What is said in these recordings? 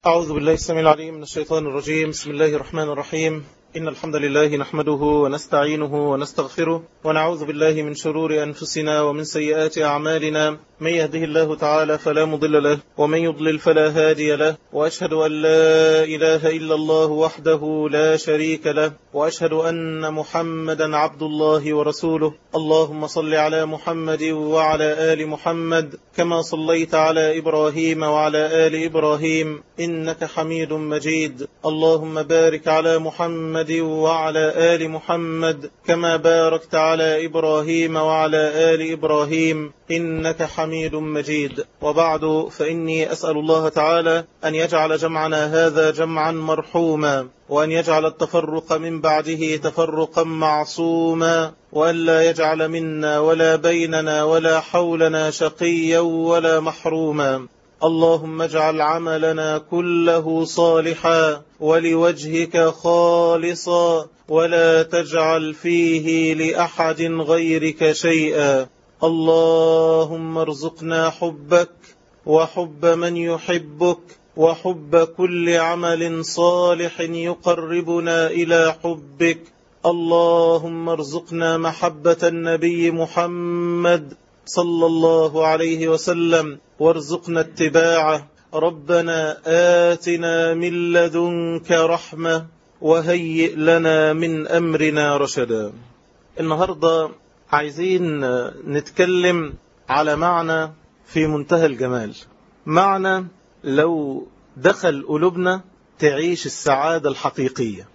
أعوذ بالله السميع العليم من الشيطان الرجيم. بسم الله الرحمن الرحيم. إن الحمد لله نحمده ونستعينه ونستغفره ونعوذ بالله من شرور أنفسنا ومن سيئات أعمالنا. من يهده الله تعالى فلا مضل له ومن يضلل فلا هادي له، وأشهد أن لا إله إلا الله وحده لا شريك له، وأشهد أن محمدا عبد الله ورسوله. اللهم صل على محمد وعلى آل محمد كما صليت على إبراهيم وعلى آل إبراهيم إنك حميد مجيد. اللهم بارك على محمد وعلى آل محمد كما باركت على إبراهيم وعلى آل إبراهيم إنك حميد مجيد. وبعد، فإني أسأل الله تعالى أن يجعل جمعنا هذا جمعا مرحوما، وأن يجعل التفرق من بعده تفرقا معصوما، وأن لا يجعل منا ولا بيننا ولا حولنا شقيا ولا محروما. اللهم اجعل عملنا كله صالحا ولوجهك خالصا، ولا تجعل فيه لأحد غيرك شيئا. اللهم ارزقنا حبك وحب من يحبك وحب كل عمل صالح يقربنا إلى حبك. اللهم ارزقنا محبة النبي محمد صلى الله عليه وسلم وارزقنا اتباعه. ربنا آتنا من لدنك رحمة وهيئ لنا من أمرنا رشدا. النهاردة عايزين نتكلم على معنى في منتهى الجمال، معنى لو دخل قلوبنا تعيش السعادة الحقيقية،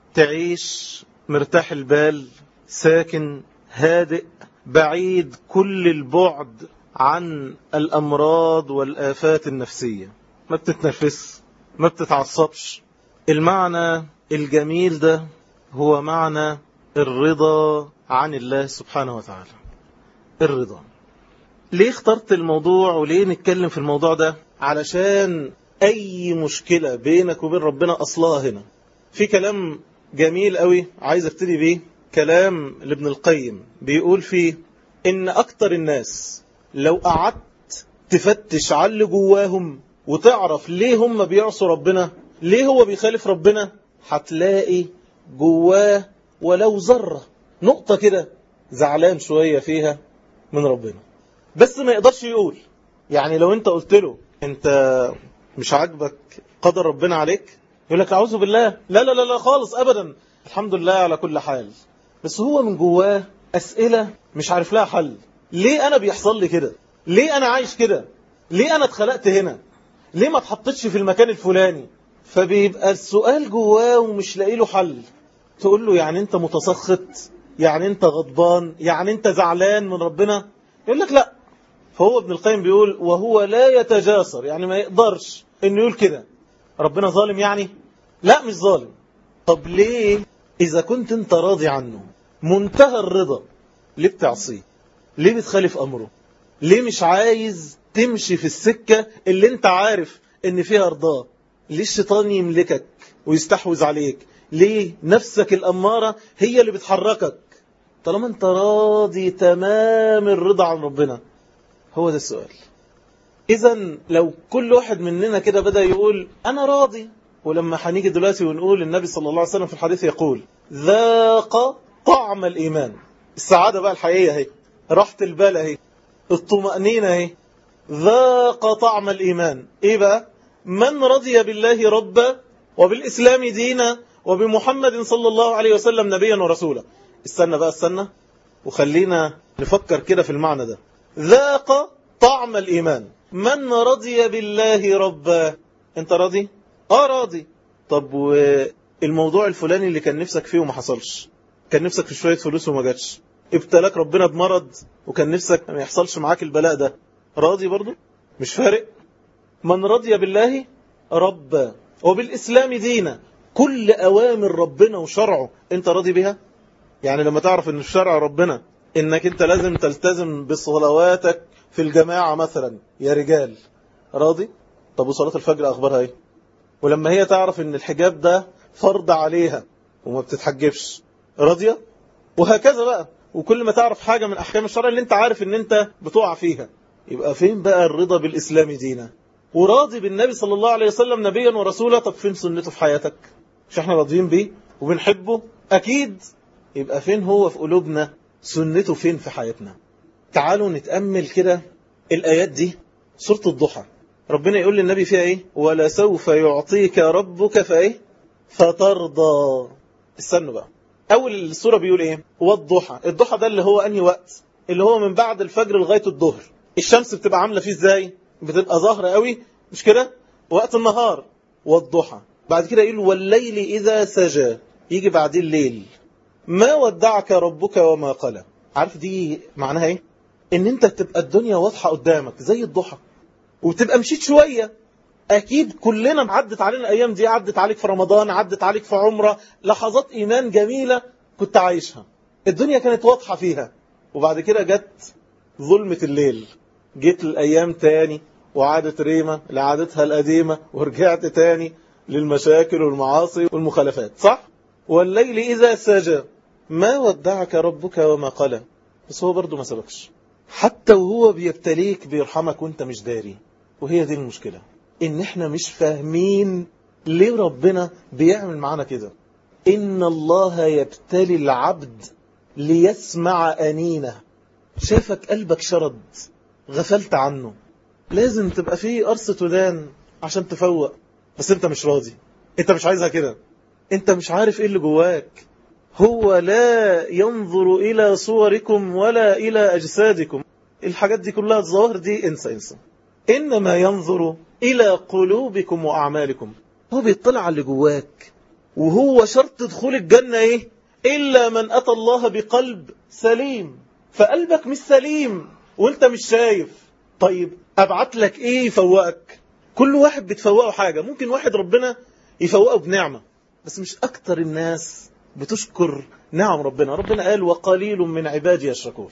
تعيش مرتاح البال، ساكن هادئ، بعيد كل البعد عن الأمراض والآفات النفسية، ما بتتنفس، ما بتتعصبش. المعنى الجميل ده هو معنى الرضا عن الله سبحانه وتعالى. الرضا. ليه اخترت الموضوع وليه نتكلم في الموضوع ده؟ علشان أي مشكلة بينك وبين ربنا أصلها هنا. في كلام جميل قوي عايز ابتدي بيه، كلام لابن القيم بيقول فيه إن أكتر الناس لو قعدت تفتش على اللي جواهم وتعرف ليه هم بيعصوا ربنا، ليه هو بيخالف ربنا، هتلاقي جواه ولو ذرة نقطة كده زعلان شوية فيها من ربنا، بس ما يقدرش يقول. يعني لو انت قلت له انت مش عاجبك قدر ربنا عليك، يقول لك أعوذ بالله، لا لا لا لا خالص أبدا، الحمد لله على كل حال. بس هو من جواه أسئلة مش عارف لها حل. ليه أنا بيحصل لي كده؟ ليه أنا عايش كده؟ ليه أنا اتخلقت هنا؟ ليه ما اتحطتش في المكان الفلاني؟ فبيبقى السؤال جواه ومش لاقي له حل. تقول له يعني أنت متسخط؟ يعني أنت غضبان؟ يعني أنت زعلان من ربنا؟ يقول لك لا. فهو ابن القيم بيقول وهو لا يتجاسر، يعني ما يقدرش إنه يقول كده. ربنا ظالم يعني؟ لا مش ظالم. طب ليه إذا كنت أنت راضي عنه منتهى الرضا ليه بتعصيه؟ ليه بتخالف أمره؟ ليه مش عايز تمشي في السكة اللي أنت عارف إن فيها رضاه؟ ليه الشيطان يملكك ويستحوذ عليك؟ ليه نفسك الأمارة هي اللي بتحركك طالما أنت راضي تمام الرضا عن ربنا؟ هو ده السؤال. إذن لو كل واحد مننا كده بدأ يقول أنا راضي، ولما هنيجي دلوقتي ونقول النبي صلى الله عليه وسلم في الحديث يقول ذاق طعم الإيمان، السعادة بقى الحقيقية هي، راحة البال هي، الطمأنينة هي، ذاق طعم الإيمان. إيه بقى؟ من رضي بالله ربا وبالإسلام دينا وبمحمد صلى الله عليه وسلم نبيا ورسولا. استنى بقى استنى وخلينا نفكر كده في المعنى ده. ذاق طعم الإيمان، من رضي بالله ربا. انت راضي؟ راضي. طب والموضوع الفلاني اللي كان نفسك فيه وما حصلش، كان نفسك في شوية فلوس وما جاتش، ابتلاك ربنا بمرض وكان نفسك ما يحصلش معاك البلاء ده، راضي برضو؟ مش فارق. من رضي بالله ربا وبالإسلام دينا، كل أوامر ربنا وشرعه انت راضي بها؟ يعني لما تعرف ان في شرع ربنا انك انت لازم تلتزم بصلواتك في الجماعة مثلا يا رجال، راضي؟ طب وصلاة الفجر أخبارها ايه؟ ولما هي تعرف ان الحجاب ده فرض عليها وما بتتحجبش، راضية؟ وهكذا بقى. وكل ما تعرف حاجة من أحكام الشرع اللي انت عارف ان انت بتقع فيها، يبقى فين بقى الرضا بالإسلام دينا؟ وراضي بالنبي صلى الله عليه وسلم نبيا ورسولا، طب فين سنته في حياتك؟ مش احنا راضيين بيه وبنحبه أكيد؟ يبقى فين هو في قلوبنا؟ سنته فين في حياتنا؟ تعالوا نتأمل كده الآيات دي. سورة الضحى ربنا يقول للنبي فيها ايه؟ ولا سوف يعطيك ربك فايه فترضى. استنوا بقى، أول السورة بيقول ايه؟ والضحى. الضحى ده اللي هو أنهي وقت؟ اللي هو من بعد الفجر لغاية الظهر. الشمس بتبقى عاملة فيه ازاي؟ بتبقى ظاهرة قوي مش كده؟ وقت النهار. والضحى. بعد كده يقول والليل إذا سجى، يجي بعد الليل. ما ودعك ربك وما قلى. عارف دي معناها ايه؟ ان انت تبقى الدنيا واضحة قدامك زي الضحى، وتبقى مشيت شوية. اكيد كلنا عدت علينا الايام دي، عدت عليك في رمضان، عدت عليك في عمرة، لحظات ايمان جميلة كنت عايشها، الدنيا كانت واضحة فيها. وبعد كده جت ظلمة الليل، جيت الايام تاني وعادت ريمة لعادتها القديمة، ورجعت تاني للمشاكل والمعاصي والمخالفات، صح؟ والليل إذا سجى ما ودعك ربك وما قلى. بس هو برضو ما سبكش، حتى وهو بيبتليك بيرحمك وانت مش داري. وهي دي المشكلة، ان احنا مش فاهمين ليه ربنا بيعمل معانا كده. إن الله يبتلي العبد ليسمع أنينه. شافك قلبك شرد، غفلت عنه، لازم تبقى فيه قرصة ودان عشان تفوق. بس انت مش راضي، انت مش عايزها كده، انت مش عارف ايه اللي جواك. هو لا ينظر إلى صوركم ولا إلى أجسادكم. الحاجات دي كلها الظواهر دي انسى. إنما ينظر إلى قلوبكم وأعمالكم. هو بيطلع على اللي جواك. وهو شرط دخول الجنة ايه؟ إلا من أتى الله بقلب سليم. فقلبك مش سليم وانت مش شايف. طيب أبعت لك ايه يفوقك؟ كل واحد بتفوقه حاجة. ممكن واحد ربنا يفوقه بنعمة، بس مش أكتر الناس بتشكر نعم ربنا. ربنا قال وقليل من عبادي الشكور.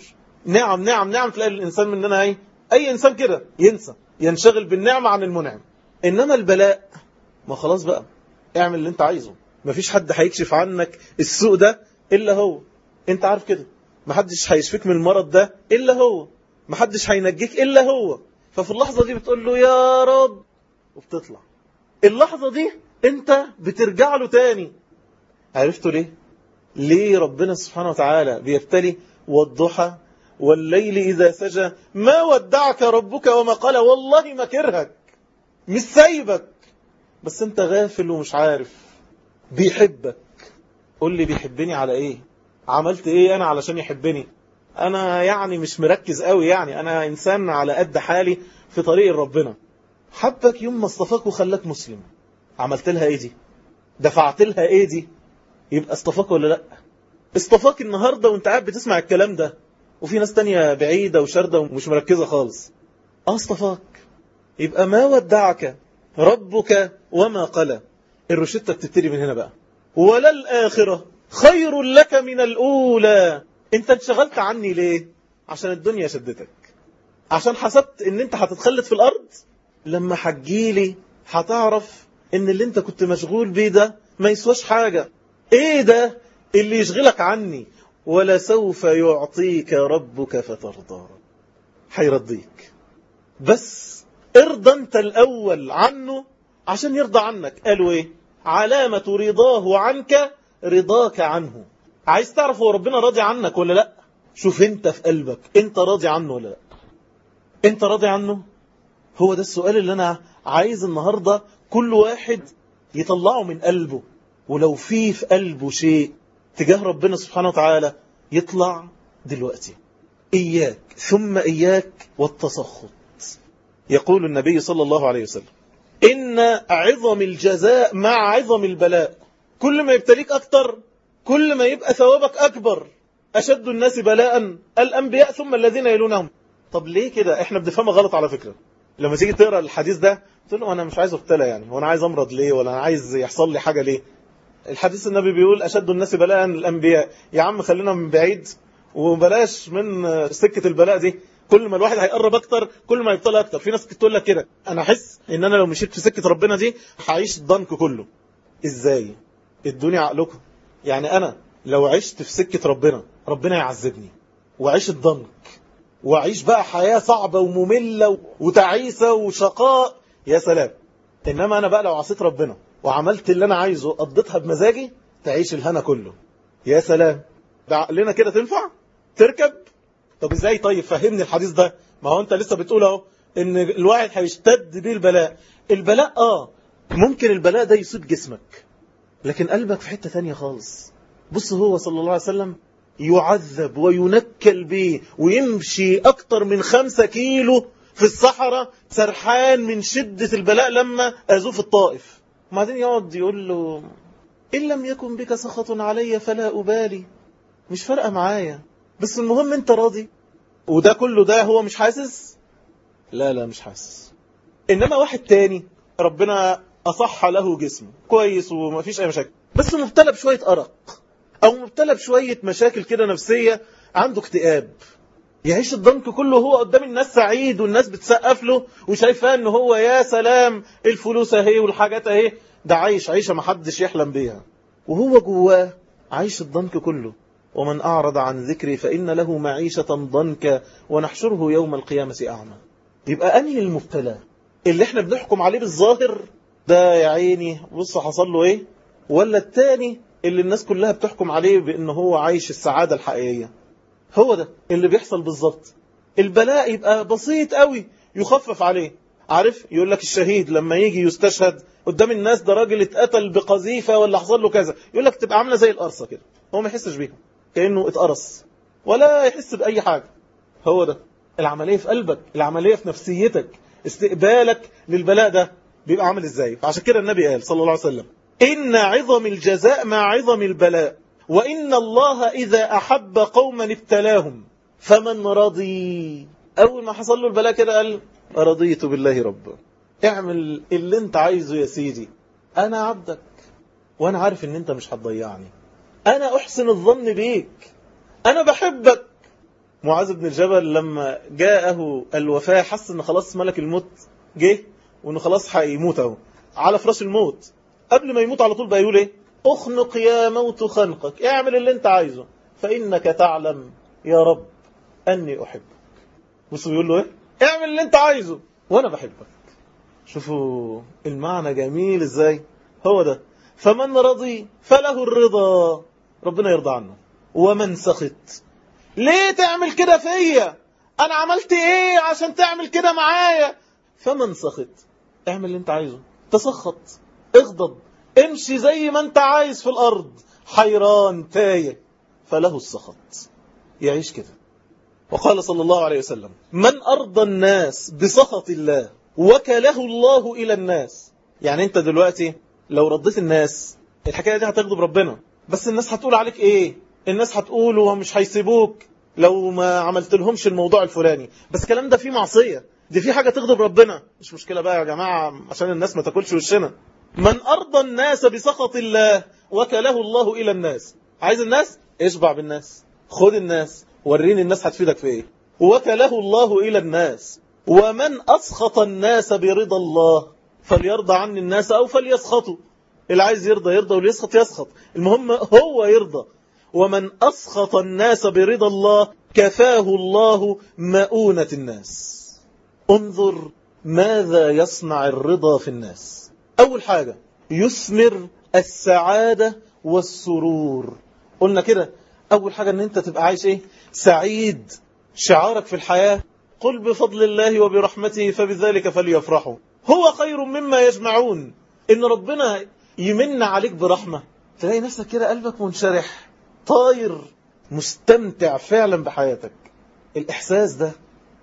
نعم تلاقي الإنسان مننا ايه؟ أي إنسان كده ينسى، ينشغل بالنعمة عن المنعم. إنما البلاء ما خلاص بقى، اعمل اللي انت عايزه. مفيش حد هيكشف عنك السوء ده إلا هو. انت عارف كده، محدش هيشفيك من المرض ده إلا هو، محدش هينجيك إلا هو. ففي اللحظة دي بتقول له يا رب، وبتطلع اللحظة دي انت بترجع له تاني. عرفتوا ليه؟ ليه ربنا سبحانه وتعالى بيبتلي؟ والضحى والليل إذا سجى ما ودعك ربك وما قلى. والله ما كرهك، مش سايبك، بس انت غافل ومش عارف. بيحبك. قول لي بيحبني على ايه؟ عملت ايه انا علشان يحبني؟ انا يعني مش مركز قوي، يعني انا انسان على قد حالي في طريق ربنا. حبك يوم ما اصطفاك وخلاك مسلم، عملت لها ايه دي؟ دفعت لها ايه دي؟ يبقى اصطفاك ولا لا؟ اصطفاك النهاردة وانت قاعد بتسمع الكلام ده، وفي ناس تانية بعيدة وشاردة ومش مركزة خالص. اصطفاك. يبقى ما ودعك ربك وما قلى. الروشتة بتبتدي من هنا بقى. ولا الآخرة خير لك من الأولى. انت انشغلت عني ليه؟ عشان الدنيا شدتك، عشان حسبت ان انت هتتخلد في الأرض. لما هتجيلي هتعرف ان اللي انت كنت مشغول بيه ده ما يسواش حاجة. ايه ده اللي يشغلك عني؟ ولا سوف يعطيك ربك فترضى. هيرضيك، بس ارضى انت الأول عنه عشان يرضى عنك. قالوا ايه؟ علامة رضاه عنك رضاك عنه. عايز تعرف هو ربنا راضي عنك ولا لا؟ شوف انت في قلبك، انت راضي عنه ولا لا؟ انت راضي عنه؟ هو ده السؤال اللي انا عايز النهاردة كل واحد يطلعه من قلبه. ولو في قلبه شيء تجاه ربنا سبحانه وتعالى يطلع دلوقتي. إياك ثم إياك والتسخط. يقول النبي صلى الله عليه وسلم إن عظم الجزاء مع عظم البلاء. كل ما يبتليك أكتر كل ما يبقى ثوابك أكبر. أشد الناس بلاء الأنبياء ثم الذين يلونهم. طب ليه كده؟ احنا بنفهمها غلط على فكرة. لما تيجي تقرأ الحديث ده تقول له أنا مش عايز أبتلى، يعني وأنا عايز أمرض ليه؟ ولا أنا عايز يحصل لي حاجة ليه؟ الحديث النبي بيقول أشد الناس بلاء الأنبياء. يا عم خلينا من بعيد وبلاش من سكة البلاء دي. كل ما الواحد هيقرب أكتر كل ما يبتلى أكتر. في ناس تقول لك كده، أنا أحس إن أنا لو مشيت في سكة ربنا دي هعيش الضنك كله. إزاي؟ ادوني عقلكم. يعني أنا لو عشت في سكة ربنا يعذبني وعيش الضنك وعيش بقى حياة صعبة ومملة وتعيسة وشقاء يا سلام. إنما أنا بقى لو عصيت ربنا وعملت اللي أنا عايزه قضيتها بمزاجي تعيش الهنا كله. يا سلام. ده عقلنا كده تنفع تركب؟ طب إزاي؟ طيب فهمني الحديث ده. ما هو أنت لسه بتقول اهو إن الواحد هيشتد بيه البلاء. البلاء ممكن البلاء ده يصيب جسمك لكن قلبك في حتة تانية خالص. بص هو صلى الله عليه وسلم يعذب وينكل به ويمشي أكتر من 5 كيلو في الصحراء سرحان من شدة البلاء لما أذوه في الطائف. وبعدين يقعد يقول له إن لم يكن بك سخط علي فلا أبالي، مش فارقة معايا، بس المهم أنت راضي. وده كله ده هو مش حاسس؟ لا مش حاسس. إنما واحد تاني ربنا أصح له جسمه كويس وما فيش أي مشاكل، بس مبتلى بشوية أرق أو مبتلى بشوية مشاكل كده نفسية، عنده اكتئاب، يعيش الضنك كله هو قدام الناس سعيد والناس بتسقف له وشايفاه ان هو يا سلام الفلوس اهي والحاجات اهي، ده عايش عيشة ما حدش يحلم بيها، وهو جواه عايش الضنك كله. ومن أعرض عن ذكري فإن له معيشة ضنكا ونحشره يوم القيامة أعمى. يبقى أنهي المبتلى اللي احنا بنحكم عليه بالظاهر ده يا عيني بص حصل له ايه، ولا التاني اللي الناس كلها بتحكم عليه بأنه هو عايش السعادة الحقيقية؟ هو ده اللي بيحصل بالظبط. البلاء يبقى بسيط قوي يخفف عليه. عارف يقول لك الشهيد لما يجي يستشهد قدام الناس ده راجل اتقتل بقذيفة ولا حصل له كذا، يقول لك تبقى عاملة زي القرصة كده، هو ما يحسش بيها كأنه اتقرص ولا يحس بأي حاجة. هو ده العملية في قلبك، العملية في نفسيتك، استقبالك للبلاء ده بيبقى عامل ازاي. فعشان كده النبي قال صلى الله عليه وسلم إن عظم الجزاء مع عظم البلاء، وإن الله إذا أحب قوما ابتلاهم فمن رضي. أول ما حصل له البلاء كده قال رضيت بالله ربا، اعمل اللي انت عايزه يا سيدي، أنا عبدك وأنا عارف ان انت مش هتضيعني، أنا أحسن الظن بيك، أنا بحبك. معاذ بن الجبل لما جاءه الوفاة حس ان خلاص ملك الموت جه وانه خلاص هيموت اهو على فراش الموت، قبل ما يموت على طول بقى يقول ايه؟ اخنق يا موت خنقك، اعمل اللي انت عايزه فإنك تعلم يا رب أني أحبك. بصوا بيقول له ايه؟ اعمل اللي انت عايزه وانا بحبك. شوفوا المعنى جميل ازاي. هو ده فمن رضي فله الرضا، ربنا يرضى عنه. ومن سخط، ليه تعمل كده فيا؟ انا عملت ايه عشان تعمل كده معايا؟ فمن سخط، اعمل اللي انت عايزه، تسخط، اغضب، امشي زي ما انت عايز في الارض، حيران تايه، فله السخط، يعيش كده. وقال صلى الله عليه وسلم من أرضى الناس بسخط الله وكله الله إلى الناس. يعني انت دلوقتي لو رضيت الناس الحكاية دي هتغضب ربنا، بس الناس هتقول عليك ايه؟ الناس هتقول ومش هيسيبوك لو ما عملت لهمش الموضوع الفلاني، بس الكلام ده فيه معصية، دي فيه حاجة تغضب ربنا، مش مشكلة بقى يا جماعة عشان الناس ما تاكلش وشنا. من أرضى الناس بسخط الله وكله الله إلى الناس. عايز الناس؟ اشبع بالناس، خد الناس، وريني الناس هتفيدك في ايه. وكله الله إلى الناس. ومن أسخط الناس برضا الله فليرضى عني الناس أو فليسخطوا. اللي عايز يرضى يرضى واللي يسخط يسخط، المهم هو يرضى. ومن أسخط الناس برضا الله كفاه الله مؤونة الناس. انظر ماذا يصنع الرضا في الناس. أول حاجة يثمر السعادة والسرور. قلنا كده أول حاجة أن أنت تبقى عايش إيه؟ سعيد. شعارك في الحياة قل بفضل الله وبرحمته فبذلك فليفرحوا هو خير مما يجمعون. إن ربنا يمن عليك برحمة تلاقي نفسك كده قلبك منشرح طاير مستمتع فعلا بحياتك. الإحساس ده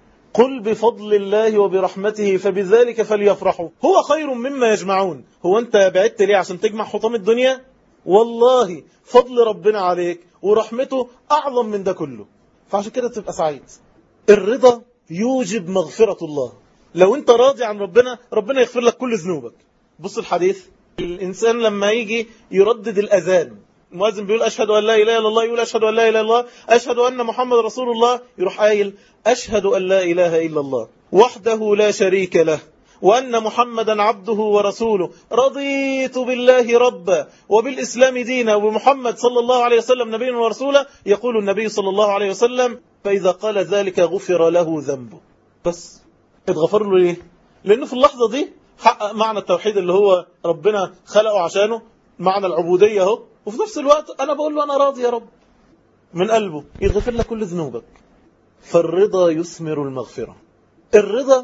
قل بفضل الله وبرحمته فبذلك فليفرحوا هو خير مما يجمعون. هو أنت بعدت ليه عشان تجمع حطام الدنيا؟ والله فضل ربنا عليك ورحمته أعظم من ده كله، فعشان كده تبقى سعيد. الرضا يوجب مغفرة الله. لو أنت راضي عن ربنا، ربنا يغفر لك كل ذنوبك. بص الحديث، الإنسان لما يجي يردد الأذان، المؤذن بيقول أشهد أن لا إله إلا الله، يقول أشهد أن لا إله إلا الله، أشهد أن محمد رسول الله، يروح قايل أشهد أن لا إله إلا الله وحده لا شريك له وأن محمدا عبده ورسوله رضيت بالله ربا وبالإسلام دينا وبمحمد صلى الله عليه وسلم نبيا ورسولا. يقول النبي صلى الله عليه وسلم فإذا قال ذلك غفر له ذنبه. بس اتغفر له ليه؟ لأنه في اللحظة دي حقق معنى التوحيد اللي هو ربنا خلقه عشانه، معنى العبودية اهو، وفي نفس الوقت أنا بقول له أنا راضي يا رب من قلبه، يغفر لك كل ذنوبك. فالرضا يثمر المغفرة، الرضا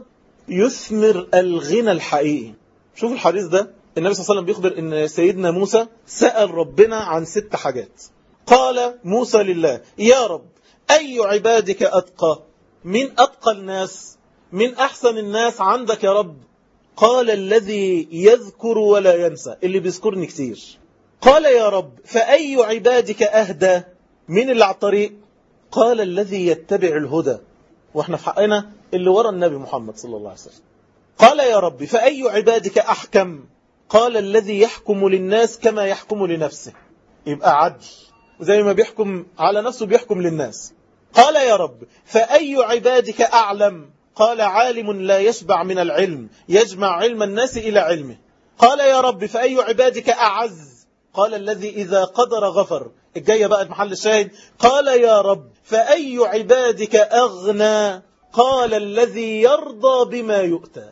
يثمر الغنى الحقيقي. شوف الحديث ده، النبي صلى الله عليه وسلم بيخبر ان سيدنا موسى سأل ربنا عن 6 حاجات. قال موسى لله: يا رب أي عبادك أتقى؟ من أتقى الناس؟ من أحسن الناس عندك يا رب؟ قال: الذي يذكر ولا ينسى، اللي بيذكرني كتير. قال: يا رب فأي عبادك أهدى؟ من اللي على الطريق؟ قال: الذي يتبع الهدى، واحنا في حقنا اللي ورا النبي محمد صلى الله عليه وسلم. قال: يا رب فأي عبادك أحكم؟ قال: الذي يحكم للناس كما يحكم لنفسه، يبقى عدل، زي ما بيحكم على نفسه بيحكم للناس. قال: يا رب فأي عبادك أعلم؟ قال: عالم لا يشبع من العلم، يجمع علم الناس إلى علمه. قال: يا رب فأي عبادك أعز؟ قال: الذي إذا قدر غفر. الجاية بقى محل الشاهد. قال: يا رب فأي عبادك أغنى؟ قال: الذي يرضى بما يؤتى.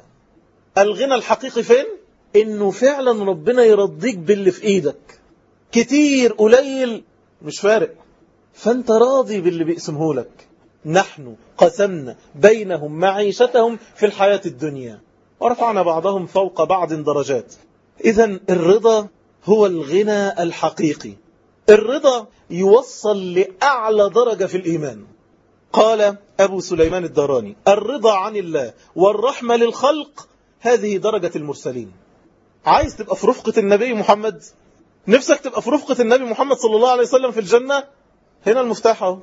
الغنى الحقيقي فين؟ إنه فعلا ربنا يرضيك باللي في إيدك، كتير قليل مش فارق، فأنت راضي باللي بيقسمه لك. نحن قسمنا بينهم معيشتهم في الحياة الدنيا ورفعنا بعضهم فوق بعض درجات. إذن الرضا هو الغنى الحقيقي. الرضا يوصل لأعلى درجة في الإيمان. قال أبو سليمان الداراني: الرضا عن الله والرحمة للخلق هذه درجة المرسلين. عايز تبقى في رفقة النبي محمد؟ نفسك تبقى في رفقة النبي محمد صلى الله عليه وسلم في الجنة؟ هنا المفتاح اهو.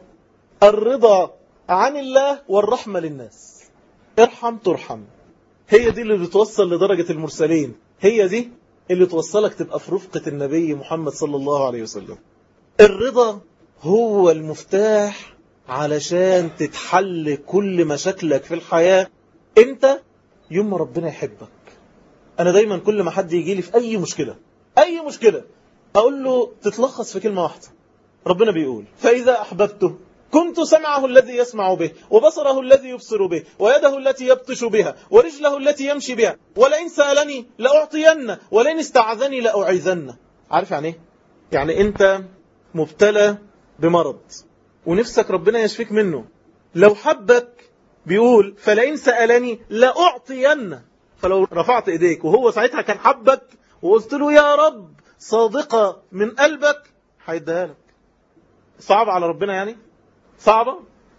الرضا عن الله والرحمة للناس، ارحم ترحم. هي دي اللي بتوصل لدرجة المرسلين، هي دي اللي توصلك تبقى في رفقة النبي محمد صلى الله عليه وسلم. الرضا هو المفتاح علشان تتحل كل مشاكلك في الحياة. انت يوم ما ربنا يحبك. انا دايما كل ما حد يجي لي في اي مشكلة اقول له تتلخص في كلمة واحدة. ربنا بيقول: فإذا أحببته كنت سمعه الذي يسمع به، وبصره الذي يبصر به، ويده التي يبطش بها، ورجله التي يمشي بها، ولئن سألني لأعطين، ولئن استعاذني لأعيذن. عارف يعني ايه؟ يعني انت مبتلى بمرض ونفسك ربنا يشفيك منه، لو حبك بيقول: فلئن سألني لأعطين. فلو رفعت ايديك وهو ساعتها كان حبك وقلت له يا رب صادقة من قلبك، هيديها لك. صعب على ربنا يعني؟ صعبة؟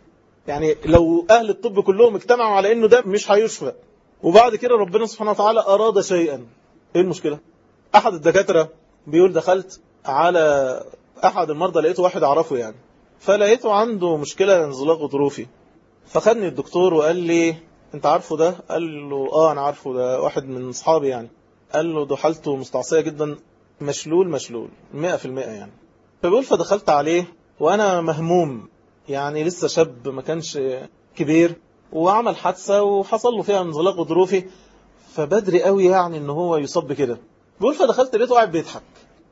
يعني لو أهل الطب كلهم اجتمعوا على إنه ده مش هيشفى، وبعد كده ربنا سبحانه وتعالى أراد شيئا، إيه المشكلة؟ أحد الدكاترة بيقول: دخلت على أحد المرضى، لقيته واحد أعرفه يعني، فلقيته عنده مشكلة انزلاق غضروفي، فخدني الدكتور وقال لي: أنت عارفه ده؟ قال له: أنا عارفه، ده واحد من أصحابي يعني. قال له: ده حالته مستعصية جدا، مشلول 100% يعني. فبيقول: فدخلت عليه وأنا مهموم، يعني لسه شاب ما كانش كبير، وعمل حادثة وحصل له فيها انزلاق غضروفي، فبدري قوي يعني ان هو يصاب كده. بيقول: فدخلت لقيته قاعد بيضحك،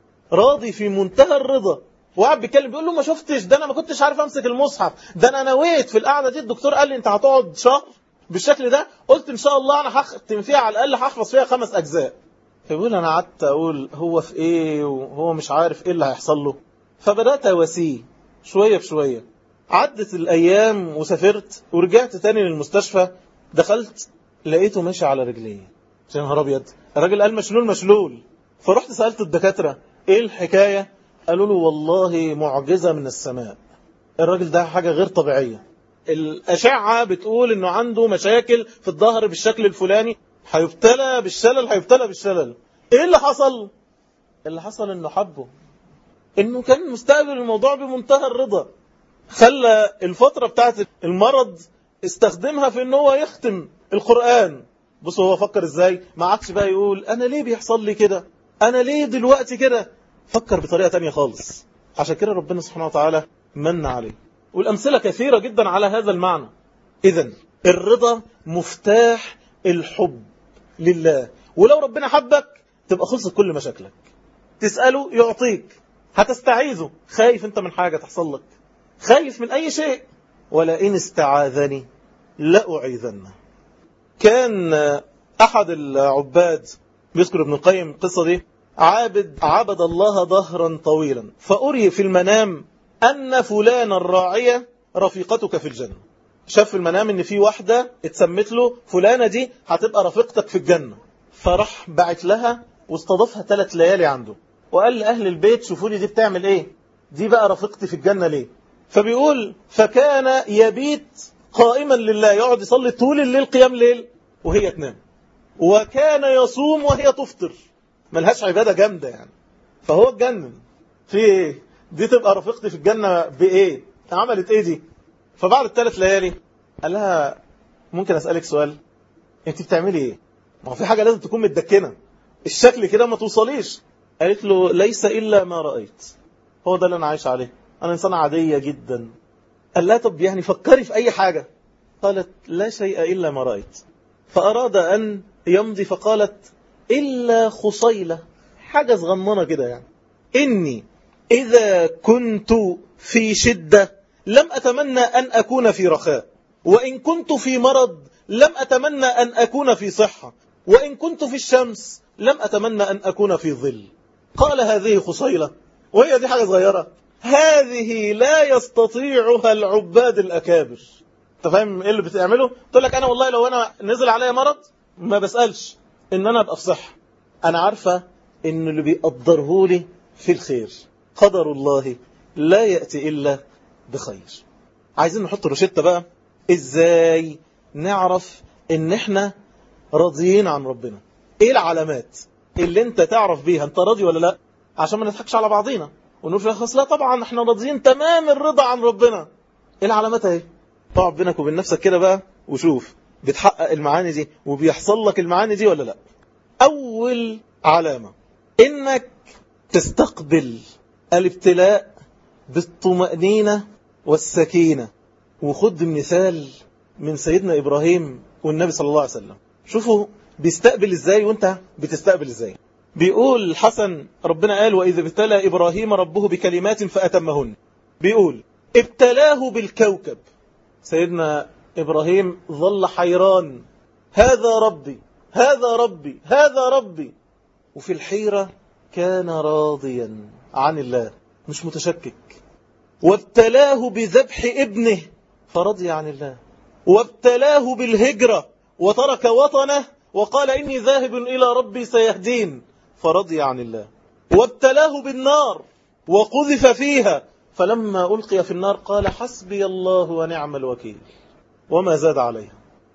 راضي في منتهى الرضا، وقاعد بيتكلم. بيقول له: ما شفتش ده، انا ما كنتش عارف امسك المصحف، ده انا نويت في القعده دي، الدكتور قال لي انت هتقعد شهر بالشكل ده، قلت ان شاء الله انا هختم فيها على الاقل، هحفظ فيها 5 أجزاء. فبيقول: انا قعدت اقول هو في ايه، وهو مش عارف ايه اللي هيحصل له، فبدات اواسيه شويه بشويه. عدت الايام وسافرت ورجعت تاني للمستشفى، دخلت لقيته ماشي على رجليه. يا نهار ابيض، الراجل قال مشلول. فرحت سالت الدكاتره ايه الحكايه، قالوا له: والله معجزه من السماء، الراجل ده حاجه غير طبيعيه، الاشعه بتقول انه عنده مشاكل في الظهر بالشكل الفلاني، هيبتلى بالشلل. ايه اللي حصل؟ اللي حصل انه حبه، انه كان مستقبل الموضوع بمنتهى الرضا، خلى الفترة بتاعت المرض استخدمها في انه هو يختم القرآن. بص هو فكر ازاي، ما عادش بقى يقول انا ليه بيحصل لي كده، انا ليه دلوقتي كده، فكر بطريقة تانية خالص. عشان كده ربنا سبحانه وتعالى من عليه، والامثلة كثيرة جدا على هذا المعنى. اذن الرضا مفتاح الحب لله، ولو ربنا حبك تبقى خلصت كل مشاكلك. تسأله يعطيك، هتستعيذه، خايف انت من حاجة تحصل لك، خايف من أي شيء، ولئن استعاذني لأعيذنه. كان أحد العباد بيذكر ابن القيم القصة دي، عبد الله ظهرا طويلا فأري في المنام أن فلان الراعية رفيقتك في الجنة. شاف في المنام ان في واحدة اتسمت له فلانة دي هتبقى رفيقتك في الجنة، فراح بعت لها واستضافها 3 ليالي عنده، وقال لأهل البيت شوفوا لي دي بتعمل ايه، دي بقى رفيقتي في الجنة ليه. فبيقول فكان يبيت قائما لله، يقعد يصلي طول الليل قيام ليل وهي تنام، وكان يصوم وهي تفطر، ملهاش عبادة جامدة يعني. فهو اتجنن في ايه، دي تبقى رفيقتي في الجنة بايه، عملت ايه دي. فبعد ال3 ليالي قال لها ممكن أسألك سؤال، انت بتعملي ايه؟ ما هو في حاجة لازم تكون متدكنة، الشكل كده ما توصليش. قالت له ليس إلا ما رأيت، هو ده اللي أنا عايش عليه، أنا إنسانة عادية جدا. قال لها طب يعني فكري في أي حاجة. قالت لا شيء إلا ما رأيت. فأراد أن يمضي فقالت إلا خصيلة، حاجة صغننة كده يعني، إني إذا كنت في شدة لم أتمنى أن أكون في رخاء، وإن كنت في مرض لم أتمنى أن أكون في صحة، وإن كنت في الشمس لم أتمنى أن أكون في ظل. قال هذه خصيلة، وهي دي حاجة صغيرة، هذه لا يستطيعها العباد الأكابر. انت فاهم ايه اللي بتعمله؟ تقول لك انا والله لو انا نزل عليا مرض ما بسألش ان انا ابقى في صحة، انا عارفة ان اللي بيقدره لي في الخير، قدر الله لا يأتي إلا بخير. عايزين نحط روشتة بقى ازاي نعرف ان احنا راضيين عن ربنا. ايه العلامات اللي انت تعرف بيها انت راضي ولا لا، عشان ما نضحكش على بعضينا ونقول في الخلاص لا طبعا احنا راضيين تمام الرضا عن ربنا. ايه العلامات اهي، اقعد بينك وبين نفسك كده بقى وشوف بتحقق المعاني دي وبيحصل لك المعاني دي ولا لا. اول علامة انك تستقبل الابتلاء بالطمأنينة والسكينة. وخد مثال من سيدنا إبراهيم والنبي صلى الله عليه وسلم، شوفوا بيستقبل ازاي وانت بتستقبل ازاي. بيقول الحسن ربنا قال وإذا ابتلى إبراهيم ربه بكلمات فأتمهن، بيقول ابتلاه بالكوكب. سيدنا إبراهيم ظل حيران، هذا ربي هذا ربي هذا ربي، وفي الحيرة كان راضيا عن الله مش متشكك. وابتلاه بذبح ابنه فرضي عن الله، وابتلاه بالهجرة وترك وطنه وقال إني ذاهب إلى ربي سيهدين فرضي عن الله. وابتلاه بالنار وقذف فيها فلما ألقي في النار قال حسبي الله ونعم الوكيل وما زاد عليها.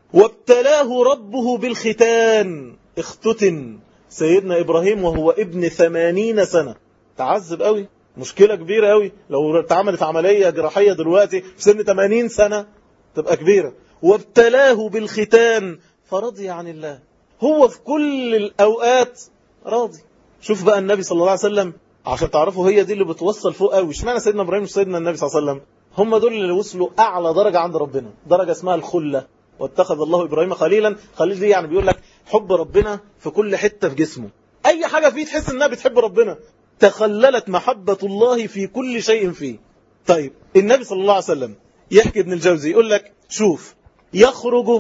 وابتلاه ربه بالختان، اختتن سيدنا إبراهيم وهو ابن 80 سنة، تعذب قوي، مشكلة كبيرة قوي، لو اتعملت عملية جراحية دلوقتي في سن 80 سنة تبقى كبيرة. وابتلاه بالختان فرضي عن الله، هو في كل الأوقات راضي. شوف بقى النبي صلى الله عليه وسلم عشان تعرفوا هي دي اللي بتوصل فوق قوي. اشمعنى سيدنا إبراهيم مش سيدنا النبي صلى الله عليه وسلم؟ هم دول اللي وصلوا أعلى درجة عند ربنا، درجة اسمها الخلة. واتخذ الله إبراهيم خليلا، خليل دي يعني بيقول لك حب ربنا في كل حتة في جسمه، أي حاجة فيه تحس إنها بتحب ربنا، تخللت محبة الله في كل شيء فيه. طيب النبي صلى الله عليه وسلم يحكي ابن الجوزي يقول لك شوف يخرج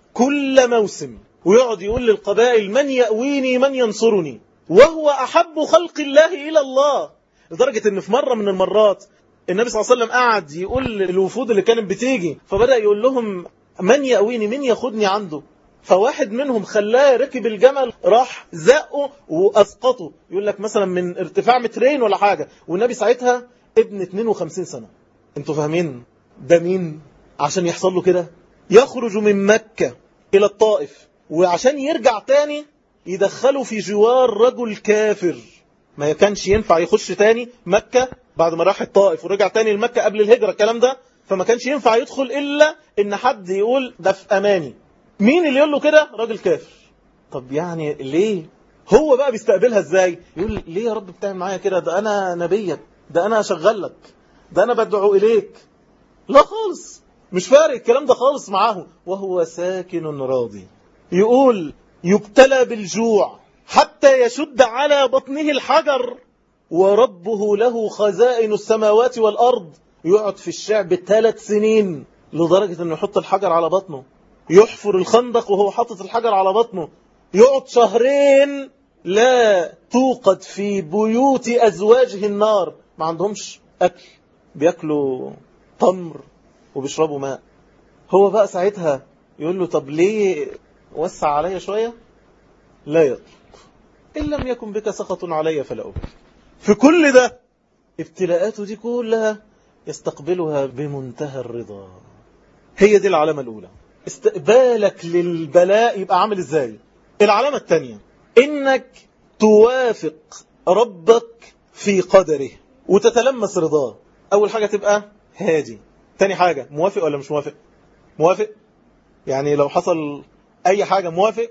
كل موسم ويقعد يقول للقبائل من يأويني من ينصرني، وهو أحب خلق الله إلى الله، لدرجة إن في مرة من المرات النبي صلى الله عليه وسلم قعد يقول للوفود اللي كانت بتيجي، فبدأ يقول لهم من يأويني من ياخدني عنده. فواحد منهم خلاه ركب الجمل راح زقه وأسقطه، يقول لك مثلا من ارتفاع 2 ولا حاجة، والنبي ساعتها ابن 52 سنة. انتوا فاهمين ده مين عشان يحصل له كده؟ يخرج من مكة إلى الطائف وعشان يرجع تاني يدخله في جوار رجل كافر، ما كانش ينفع يخش تاني مكة بعد ما راح الطائف ورجع تاني لمكة قبل الهجرة الكلام ده، فما كانش ينفع يدخل إلا إن حد يقول ده في أماني. مين اللي يقول له كده؟ راجل كافر. طب يعني ليه؟ هو بقى بيستقبلها ازاي؟ يقول ليه يا رب بتعمل معايا كده؟ ده أنا نبيك، ده أنا أشغل لك، ده أنا بدعو إليك. لا خالص، مش فارق الكلام ده خالص معاه، وهو ساكن راضي. يقول يبتلى بالجوع حتى يشد على بطنه الحجر وربه له خزائن السماوات والأرض، يقعد في الشعب 3 سنين لدرجة أنه يحط الحجر على بطنه، يحفر الخندق وهو حاطط الحجر على بطنه يقعد شهرين لا توقد في بيوت أزواجه النار، ما عندهمش أكل، بيأكلوا تمر وبيشربوا ماء. هو بقى ساعتها يقول له طب ليه وسع عليا شوية؟ لا يطلب. إن لم يكن بك سخط علي فلا أبالي. في كل ده ابتلاءاته دي كلها يستقبلها بمنتهى الرضا. هي دي العلامة الأولى. استقبالك للبلاء يبقى عامل ازاي؟ العلامة الثانية انك توافق ربك في قدره وتتلمس رضاه. اول حاجة تبقى هادي. تاني حاجة موافق ولا مش موافق؟ موافق، يعني لو حصل اي حاجة موافق.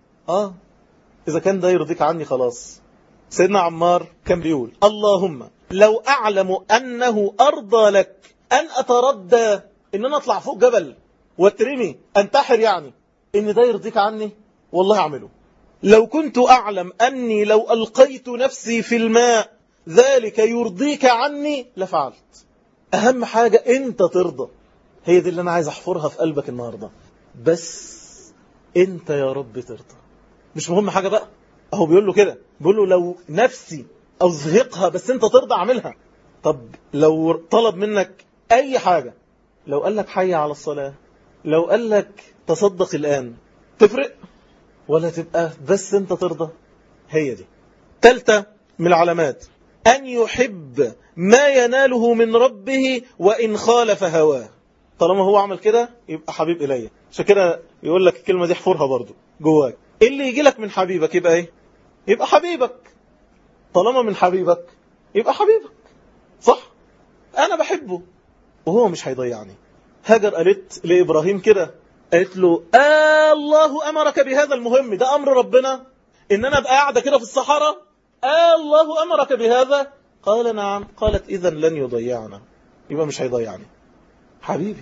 اذا كان ده يرضيك عني خلاص. سيدنا عمار كان بيقول اللهم لو اعلم انه ارضى لك ان اتردى ان انا اطلع فوق جبل واترمي انتحر، يعني ان ده يرضيك عني والله اعمله. لو كنت اعلم اني لو القيت نفسي في الماء ذلك يرضيك عني لفعلت. اهم حاجة انت ترضى. هي دي اللي انا عايز احفرها في قلبك النهاردة. بس انت يا رب ترضى، مش مهم حاجة بقى. اهو بيقول له كده، بيقول له لو نفسي ازهقها بس انت ترضى اعملها. طب لو طلب منك اي حاجة، لو قال لك حي على الصلاة، لو قال لك تصدق الآن، تفرق ولا تبقى بس انت ترضى؟ هي دي. ثالثة من العلامات أن يحب ما يناله من ربه وإن خالف هواه. طالما هو عمل كده يبقى حبيب إليه. عشان كده يقول لك الكلمة دي احفرها برضو جواك. اللي يجي لك من حبيبك يبقى ايه؟ يبقى حبيبك. طالما من حبيبك يبقى حبيبك، صح؟ أنا بحبه وهو مش هيضيعني. هاجر قالت لإبراهيم كده، قالت له الله أمرك بهذا المهم، ده أمر ربنا إن أنا أبقى قاعدة كده في الصحراء؟ الله أمرك بهذا؟ قال نعم. قالت إذن لن يضيعنا، يبقى مش هيضيعني حبيبي.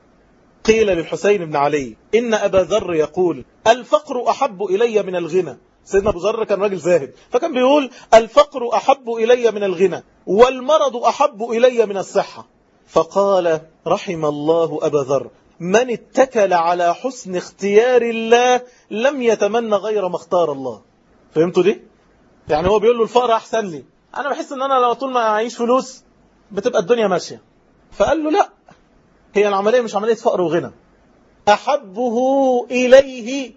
قيل للحسين بن علي إن أبا ذر يقول الفقر أحب إلي من الغنى. سيدنا أبو ذر كان راجل زاهد، فكان بيقول الفقر أحب إلي من الغنى والمرض أحب إلي من الصحة. فقال رحم الله أبا ذر من اتكل على حسن اختيار الله لم يتمنى غير ما اختار الله. فهمتوا دي؟ يعني هو بيقول له الفقر أحسن لي، أنا بحس أن أنا لو طول ما أعيش فلوس بتبقى الدنيا ماشية. فقال له لا، هي العملية مش عملية فقر وغنى. أحبه إليه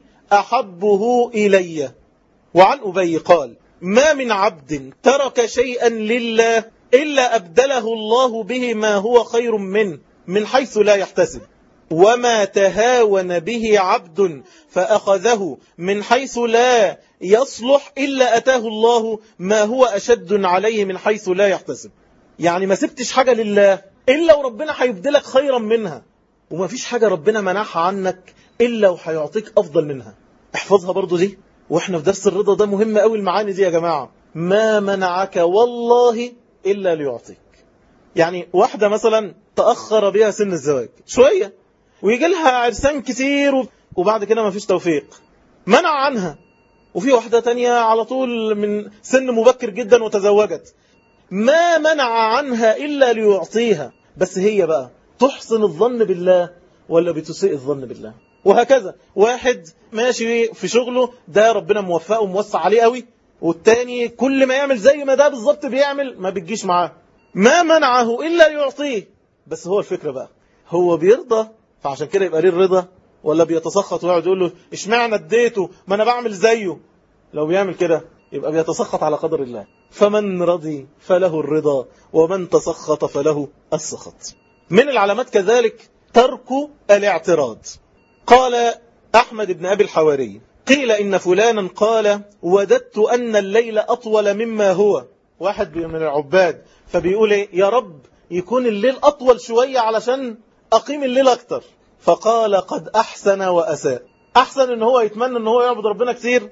أحبه إلي. وعن أبي قال ما من عبد ترك شيئا لله إلا أبدله الله به ما هو خير منه من حيث لا يحتسب، وما تهاون به عبد فأخذه من حيث لا يصلح إلا أتاه الله ما هو أشد عليه من حيث لا يحتسب. يعني ما سبتش حاجة لله إلا وربنا هيبدلك خيرا منها، وما فيش حاجة ربنا منعها عنك إلا وهيعطيك أفضل منها. احفظها برضو دي، وإحنا في درس الرضا ده مهم قوي المعاني دي يا جماعة. ما منعك والله إلا ليعطيك. يعني واحدة مثلا تأخر بها سن الزواج شوية ويجي لها عرسان كتير وبعد كده ما فيش توفيق، منع عنها. وفي واحدة تانية على طول من سن مبكر جدا وتزوجت، ما منع عنها إلا ليعطيها. بس هي بقى تحسن الظن بالله ولا بتسيء الظن بالله؟ وهكذا واحد ماشي في شغله ده ربنا موفقه وموسع عليه قوي، والتاني كل ما يعمل زي ما ده بالظبط بيعمل ما بتجيش معاه. ما منعه إلا ليعطيه. بس هو الفكرة بقى هو بيرضى فعشان كده يبقى ليه الرضا، ولا بيتسخط ويقعد يقول له اشمعنى اديته ما انا بعمل زيه؟ لو بيعمل كده يبقى بيتسخط على قدر الله. فمن رضي فله الرضا ومن تسخط فله السخط. من العلامات كذلك ترك الاعتراض. قال أحمد بن أبي الحواري قيل إن فلانا قال وددت أن الليل أطول مما هو. واحد من العباد فبيقول يا رب يكون الليل أطول شوية علشان أقيم الليل أكتر. فقال قد أحسن وأساء. أحسن إن هو يتمنى إن هو يعبد ربنا كثير،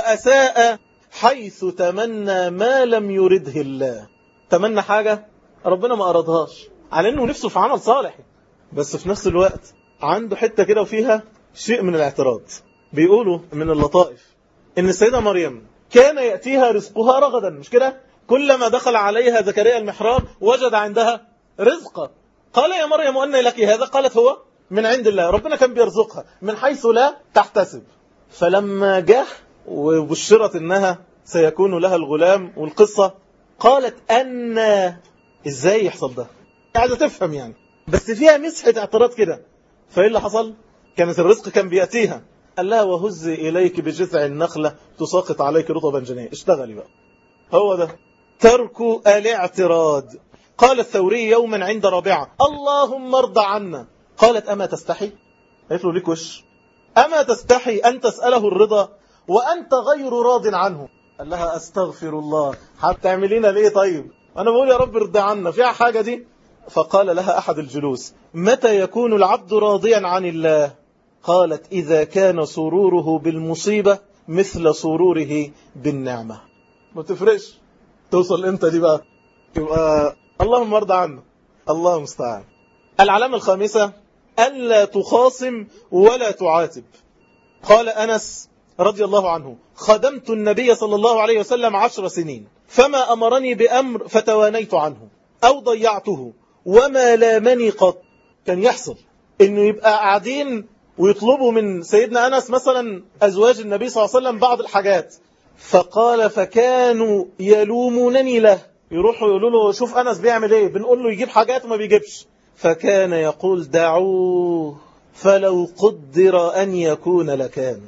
وأساء حيث تمنى ما لم يرده الله. تمنى حاجة ربنا ما أرادهاش على إنه نفسه في عمل صالح، بس في نفس الوقت عنده حتة كده وفيها شيء من الاعتراض. بيقولوا من اللطائف إن السيدة مريم كان يأتيها رزقها رغدا، مش كده؟ كلما دخل عليها زكريا المحراب وجد عندها رزقا. قال يا مريم أن لك هذا؟ قالت هو من عند الله. ربنا كان بيرزقها من حيث لا تحتسب. فلما جه وبشرت انها سيكون لها الغلام والقصة قالت أن ازاي يحصل ده؟ عايزة تفهم يعني، بس فيها مسحة اعتراض كده. فايه اللي حصل؟ كانت الرزق كان بيأتيها، قال لها وهزي إليك بجذع النخلة تساقط عليك رطبا جنيا. اشتغلي بقى. هو ده ترك الاعتراض. قال الثوري يوما عند رابعة اللهم ارضى عنا، قالت أما تستحي؟ قالت له ليك وش، أما تستحي أن تسأله الرضا وأنت غير راض عنه؟ قال لها أستغفر الله، هتعملين ليه طيب؟ أنا بقول يا رب ارضى عنا، فيها حاجة دي؟ فقال لها أحد الجلوس متى يكون العبد راضيا عن الله؟ قالت إذا كان سروره بالمصيبة مثل سروره بالنعمة. ما تفرقش توصل امتى دي بقى؟ يبقى اللهم ارضى عنا. الله المستعان. العلامة الخامسة ألا تخاصم ولا تعاتب. قال أنس رضي الله عنه خدمت النبي صلى الله عليه وسلم 10 سنين فما أمرني بأمر فتوانيت عنه أو ضيعته وما لامني قط. كان يحصل إنه يبقى قاعدين ويطلبوا من سيدنا أنس مثلا أزواج النبي صلى الله عليه وسلم بعض الحاجات، فقال فكانوا يلومونني له، يروحوا يقولوا له شوف أنس بيعمل إيه، بنقول له يجيب حاجات وما بيجيبش، فكان يقول دعوه فلو قدر أن يكون لكان.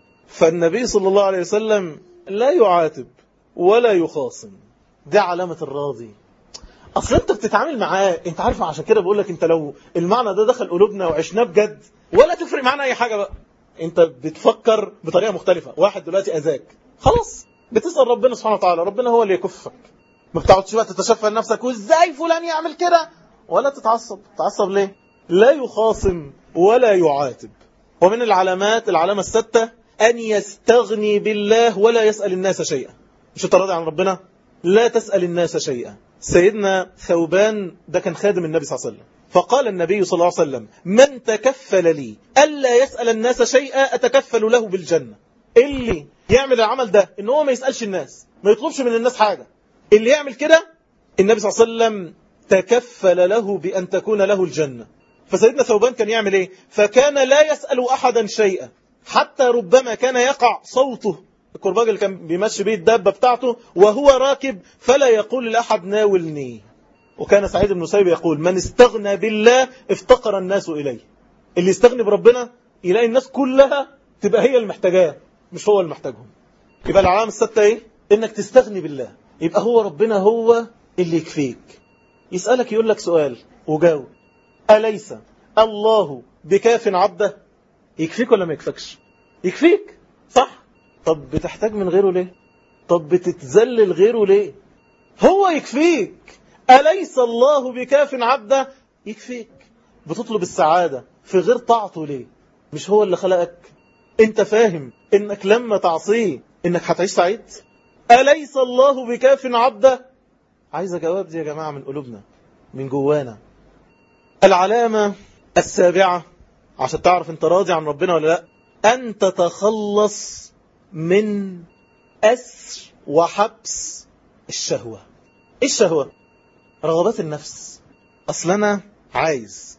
فالنبي صلى الله عليه وسلم لا يعاتب ولا يخاصم. ده علامة الراضي. أصل أنت بتتعامل معاه، أنت عارف، عشان كده بقول لك أنت لو المعنى ده دخل قلوبنا وعشناه بجد ولا تفرق معنا أي حاجة بقى. أنت بتفكر بطريقة مختلفة. واحد دلوقتي أذاك، خلاص بتسأل ربنا سبحانه وتعالى، ربنا هو اللي يكفك. ما بتقعدش بقى تتشفى لنفسك وإزاي فلان يعمل كده، ولا تتعصب. تتعصب ليه؟ لا يخاصم ولا يعاتب. ومن العلامات العلامة الستة أن يستغني بالله ولا يسأل الناس شيئا. مش انت راضي عن ربنا؟ لا تسأل الناس شيئا. سيدنا ثوبان ده كان خادم النبي صلى الله عليه وسلم، فقال النبي صلى الله عليه وسلم من تكفل لي ألا يسأل الناس شيئا أتكفل له بالجنة. اللي يعمل العمل ده إن هو ما يسألش الناس، ما يطلبش من الناس حاجة، اللي يعمل كده النبي صلى الله عليه وسلم تكفل له بأن تكون له الجنة. فسيدنا ثوبان كان يعمل ايه؟ فكان لا يسأل أحدا شيئا، حتى ربما كان يقع صوته، الكرباج اللي كان بيمشي بيه الدابة بتاعته وهو راكب، فلا يقول لأحد ناولني. وكان سعيد بن مسيب يقول من استغنى بالله افتقر الناس إليه. اللي يستغني بربنا يلاقي الناس كلها تبقى هي المحتاجاه مش هو المحتاجهم. يبقى العلامة الستة ايه؟ انك تستغني بالله، يبقى هو ربنا هو اللي يكفيك. يسألك يقول لك سؤال وجاوب، أليس الله بكاف عبده؟ يكفيك ولا ما يكفكش؟ يكفيك صح؟ طب بتحتاج من غيره ليه؟ طب بتتذلل غيره ليه؟ هو يكفيك. أليس الله بكاف عبده؟ يكفيك. بتطلب السعادة في غير طاعته ليه؟ مش هو اللي خلقك؟ انت فاهم انك لما تعصيه انك هتعيش سعيد؟ أليس الله بكاف عبده؟ عايز جواب دي يا جماعة من قلوبنا، من جوانا. العلامة السابعة عشان تعرف انت راضي عن ربنا ولا لا، أن تتخلص من أسر وحبس الشهوة. ايه الشهوة؟ رغبات النفس. أصل أنا عايز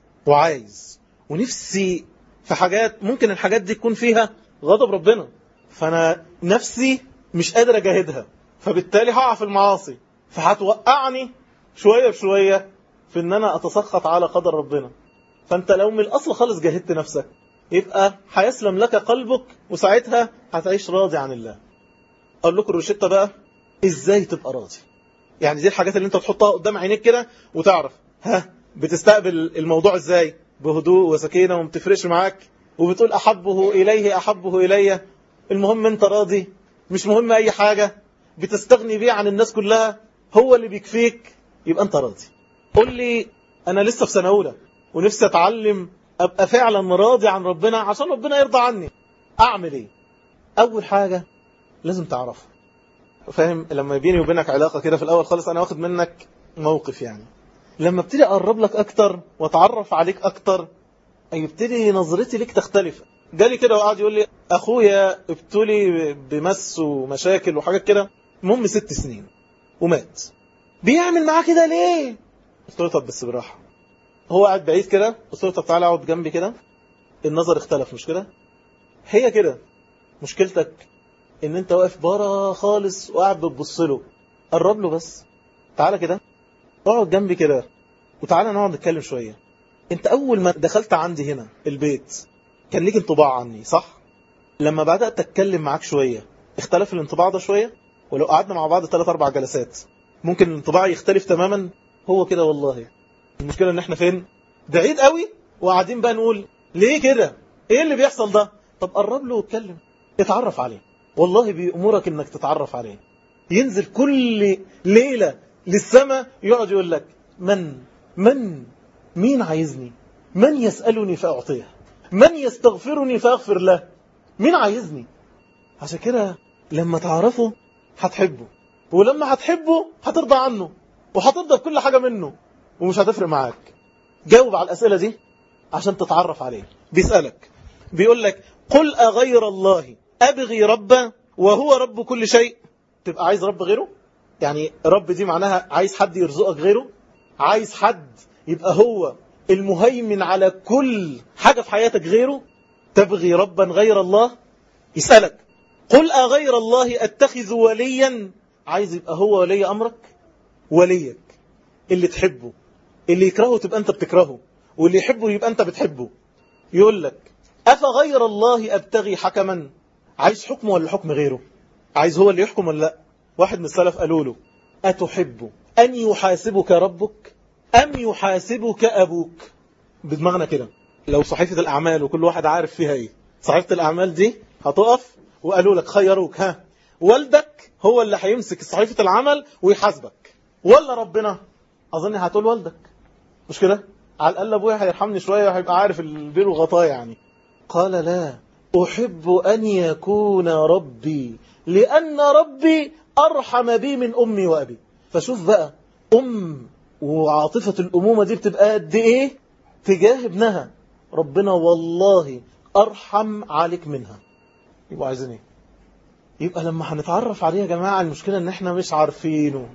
ونفسي في حاجات، ممكن الحاجات دي تكون فيها غضب ربنا، فأنا نفسي مش قادر أجاهدها، فبالتالي هقع في المعاصي، فهتوقعني شوية بشوية في ان انا اتسخط على قدر ربنا. فانت لو من الاصل خالص جاهدت نفسك يبقى هيسلم لك قلبك، وساعتها هتعيش راضي عن الله. اقول لكم الروشتة بقى ازاي تبقى راضي. يعني دي الحاجات اللي انت تحطها قدام عينيك كده وتعرف بتستقبل الموضوع ازاي، بهدوء وسكينة وما بتفرقش معاك، وبتقول احبه اليه احبه الي. المهم انت راضي، مش مهم اي حاجة، بتستغني بيه عن الناس كلها، هو اللي بيكفيك، يبقى انت راضي. قل لي أنا لسه في سنة أولى ونفسي أتعلم أبقى فعلا راضي عن ربنا عشان ربنا يرضى عني، أعمل إيه؟ أول حاجة لازم تعرفها. فاهم؟ لما بيني وبينك علاقة كده في الأول خالص أنا واخد منك موقف، يعني لما ابتدي أقرب لك أكتر وأتعرف عليك أكتر يبتدي نظرتي لك تختلف. جالي كده وقعد يقول لي أخويا ابتلي بمس ومشاكل وحاجات كده، المهم 6 سنين ومات. بيعمل معاه كده ليه؟ قلت له طب بس براحة. هو قاعد بعيد كده، قلت له طب تعالى اقعد جنبي كده. النظر اختلف، مش كده؟ هي كده مشكلتك ان انت واقف برا خالص وقاعد بتبص له. قرب له بس، تعالى كده اقعد جنبي كده وتعالى نقعد نتكلم شوية. انت اول ما دخلت عندي هنا البيت كان ليك انطباع عني صح؟ لما بدأت اتكلم معاك شوية اختلف الانطباع ده شوية؟ ولو قعدنا مع بعض 3-4 جلسات ممكن الانطباع يختلف تماما. هو كده والله. المشكلة ان احنا فين؟ بعيد قوي وقاعدين بقى نقول ليه كده؟ ايه اللي بيحصل ده؟ طب قرب له واتكلم، اتعرف عليه. والله بيأمرك انك تتعرف عليه. ينزل كل ليلة للسماء يقعد يقول لك مين عايزني؟ من يسألني فأعطيه؟ من يستغفرني فأغفر له؟ مين عايزني؟ عشان كده لما تعرفه هتحبه، ولما هتحبه هترضى عنه وهترضى بكل حاجة منه ومش هتفرق معاك. جاوب على الأسئلة دي عشان تتعرف عليه. بيسألك بيقول لك قل أغير الله أبغي ربا وهو رب كل شيء. تبقى عايز رب غيره؟ يعني رب دي معناها عايز حد يرزقك غيره؟ عايز حد يبقى هو المهيمن على كل حاجة في حياتك غيره؟ تبغي ربا غير الله؟ يسألك قل أغير الله أتخذ وليا. عايز يبقى هو ولي أمرك؟ وليك اللي تحبه، اللي يكرهه تبقى أنت بتكرهه، واللي يحبه يبقى أنت بتحبه. يقول لك أفغير الله أبتغي حكما. عايز حكم ولا حكم غيره؟ عايز هو اللي يحكم ولا لا؟ واحد من السلف قالوا له أتحب أن يحاسبك ربك أم يحاسبك أبوك؟ بدماغنا كده لو صحيفة الأعمال وكل واحد عارف فيها إيه، صحيفة الأعمال دي هتقف وقالوا لك خيروك، والدك هو اللي هيمسك صحيفة العمل ويحاسبك ولا ربنا؟ أظن هتقول والدك، مش كده؟ على الأقل أبويا هيرحمني شوية وهيبقى عارف البير وغطاه يعني. قال لا، أحب أن يكون ربي لأن ربي أرحم بي من أمي وأبي. فشوف بقى وعاطفة الأمومة دي بتبقى قد إيه تجاه ابنها. ربنا والله أرحم عليك منها. يبقى عايزين إيه؟ يبقى لما هنتعرف عليه يا جماعة المشكلة إن إحنا مش عارفينه.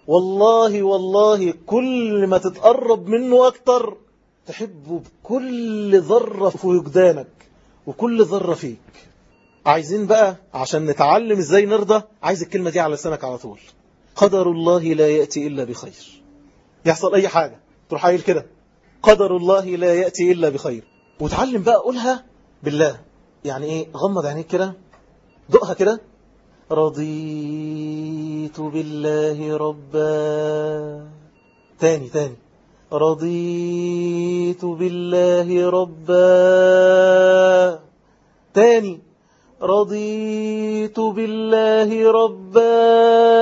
والله كل ما تتقرب منه أكتر تحبه بكل ذرة في وجدانك وكل ذرة فيك. عايزين بقى عشان نتعلم إزاي نرضى، عايز الكلمة دي على لسانك على طول. قدر الله لا يأتي إلا بخير. يحصل أي حاجة تروح قايل كده قدر الله لا يأتي إلا بخير. وتعلم بقى قولها بالله. يعني إيه؟ غمض عينيك كده، دقها كده. رضيت بالله ربا. تاني رضيت بالله ربا. تاني رضيت بالله ربا.